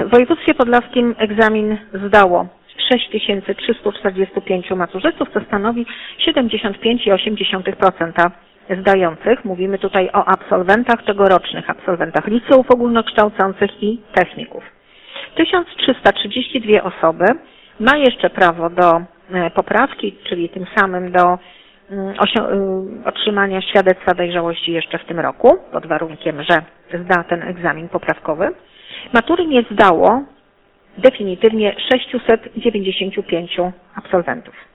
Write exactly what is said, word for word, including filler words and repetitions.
W województwie podlaskim egzamin zdało sześć tysięcy trzysta czterdzieści pięć maturzystów, co stanowi siedemdziesiąt pięć przecinek osiem procent zdających. Mówimy tutaj o absolwentach tegorocznych, absolwentach liceów ogólnokształcących i techników. tysiąc trzysta trzydzieści dwie osoby ma jeszcze prawo do poprawki, czyli tym samym do otrzymania świadectwa dojrzałości jeszcze w tym roku, pod warunkiem, że zda ten egzamin poprawkowy. Matury nie zdało definitywnie sześciuset dziewięćdziesięciu pięciu absolwentów.